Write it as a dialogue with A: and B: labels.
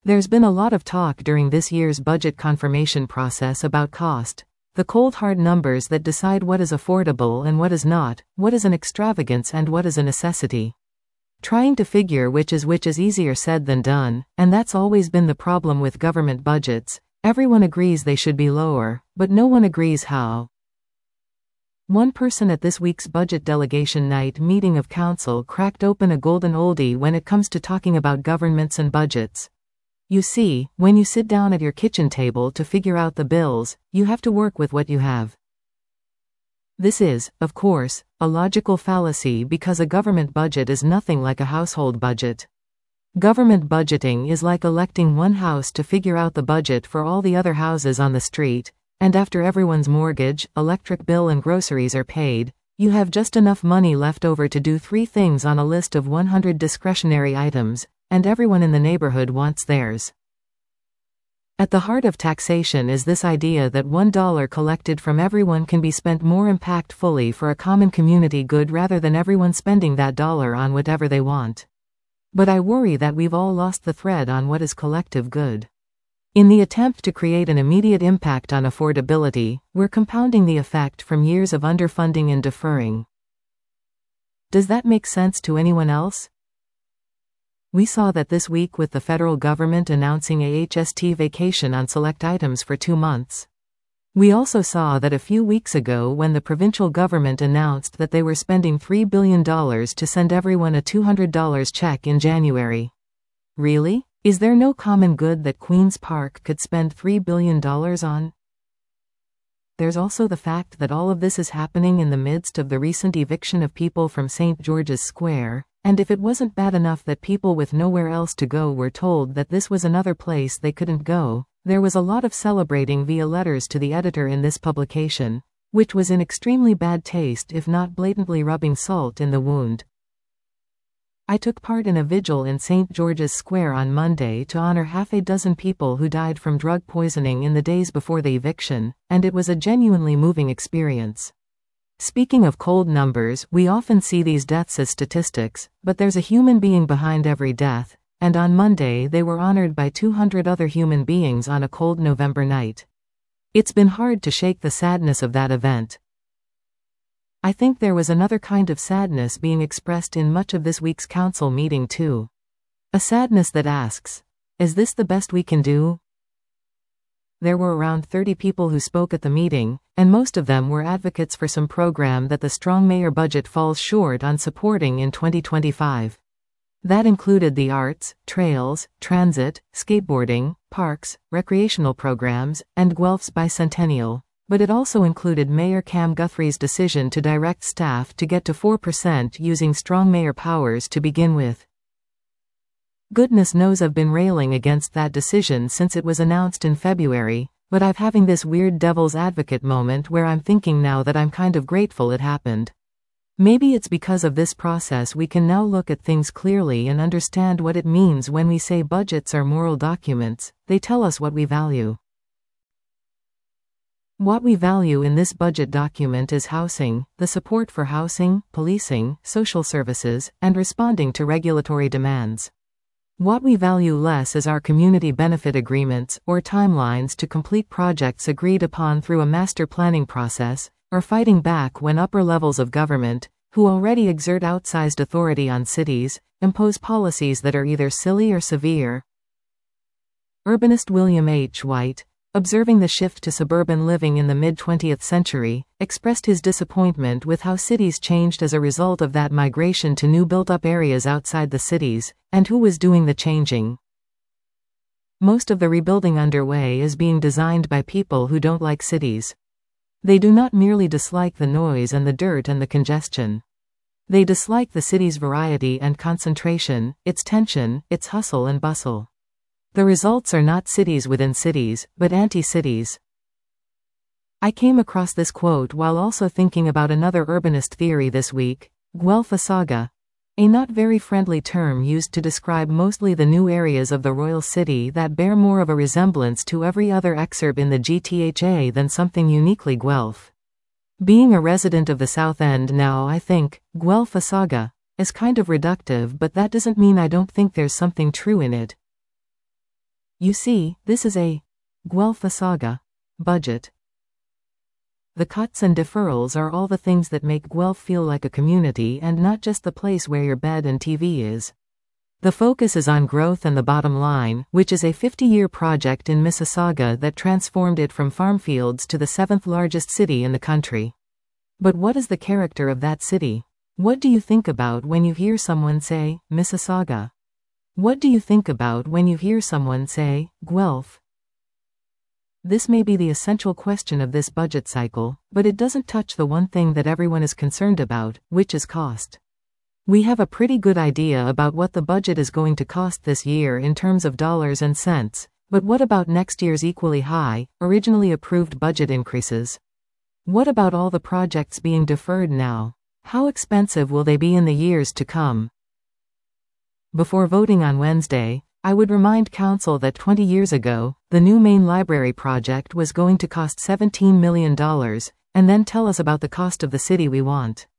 A: There's been a lot of talk during this year's budget confirmation process about cost. The cold hard numbers that decide what is affordable and what is not, what is an extravagance and what is a necessity. Trying to figure which is easier said than done, and that's always been the problem with government budgets. Everyone agrees they should be lower, but no one agrees how. One person at this week's budget delegation night meeting of council cracked open a golden oldie when it comes to talking about governments and budgets. You see, when you sit down at your kitchen table to figure out the bills, you have to work with what you have. This is, of course, a logical fallacy because a government budget is nothing like a household budget. Government budgeting is like electing one house to figure out the budget for all the other houses on the street, and after everyone's mortgage, electric bill and groceries are paid, you have just enough money left over to do 3 things on a list of 100 discretionary items, and everyone in the neighborhood wants theirs. At the heart of taxation is this idea that $1 collected from everyone can be spent more impactfully for a common community good rather than everyone spending that dollar on whatever they want. But I worry that we've all lost the thread on what is collective good. In the attempt to create an immediate impact on affordability, we're compounding the effect from years of underfunding and deferring. Does that make sense to anyone else? We saw that this week with the federal government announcing a HST vacation on select items for 2 months. We also saw that a few weeks ago when the provincial government announced that they were spending $3 billion to send everyone a $200 check in January. Really? Is there no common good that Queen's Park could spend $3 billion on? There's also the fact that all of this is happening in the midst of the recent eviction of people from St. George's Square. And if it wasn't bad enough that people with nowhere else to go were told that this was another place they couldn't go, there was a lot of celebrating via letters to the editor in this publication, which was in extremely bad taste if not blatantly rubbing salt in the wound. I took part in a vigil in St. George's Square on Monday to honor half a dozen people who died from drug poisoning in the days before the eviction, and it was a genuinely moving experience. Speaking of cold numbers, we often see these deaths as statistics, but there's a human being behind every death, and on Monday they were honored by 200 other human beings on a cold November night. It's been hard to shake the sadness of that event. I think there was another kind of sadness being expressed in much of this week's council meeting too. A sadness that asks, is this the best we can do? There were around 30 people who spoke at the meeting, and most of them were advocates for some program that the Strong Mayor budget falls short on supporting in 2025. That included the arts, trails, transit, skateboarding, parks, recreational programs, and Guelph's bicentennial. But it also included Mayor Cam Guthrie's decision to direct staff to get to 4% using Strong Mayor powers to begin with. Goodness knows I've been railing against that decision since it was announced in February, but I'm having this weird devil's advocate moment where I'm thinking now that I'm kind of grateful it happened. Maybe it's because of this process we can now look at things clearly and understand what it means when we say budgets are moral documents. They tell us what we value. What we value in this budget document is housing, the support for housing, policing, social services, and responding to regulatory demands. What we value less is our community benefit agreements, or timelines to complete projects agreed upon through a master planning process, or fighting back when upper levels of government, who already exert outsized authority on cities, impose policies that are either silly or severe. Urbanist William H. White, observing the shift to suburban living in the mid-20th century, expressed his disappointment with how cities changed as a result of that migration to new built-up areas outside the cities, and who was doing the changing. Most of the rebuilding underway is being designed by people who don't like cities. They do not merely dislike the noise and the dirt and the congestion. They dislike the city's variety and concentration, its tension, its hustle and bustle. The results are not cities within cities, but anti-cities. I came across this quote while also thinking about another urbanist theory this week, Guelph-Asaga, a not very friendly term used to describe mostly the new areas of the royal city that bear more of a resemblance to every other exurb in the GTHA than something uniquely Guelph. Being a resident of the South End now, I think Guelph-Asaga is kind of reductive, but that doesn't mean I don't think there's something true in it. You see, this is a Guelph Saga budget. The cuts and deferrals are all the things that make Guelph feel like a community and not just the place where your bed and TV is. The focus is on growth and the bottom line, which is a 50-year project in Mississauga that transformed it from farm fields to the 7th largest city in the country. But what is the character of that city? What do you think about when you hear someone say, Mississauga? What do you think about when you hear someone say, Guelph? This may be the essential question of this budget cycle, but it doesn't touch the one thing that everyone is concerned about, which is cost. We have a pretty good idea about what the budget is going to cost this year in terms of dollars and cents, but what about next year's equally high, originally approved budget increases? What about all the projects being deferred now? How expensive will they be in the years to come? Before voting on Wednesday, I would remind Council that 20 years ago, the new main library project was going to cost $17 million, and then tell us about the cost of the city we want.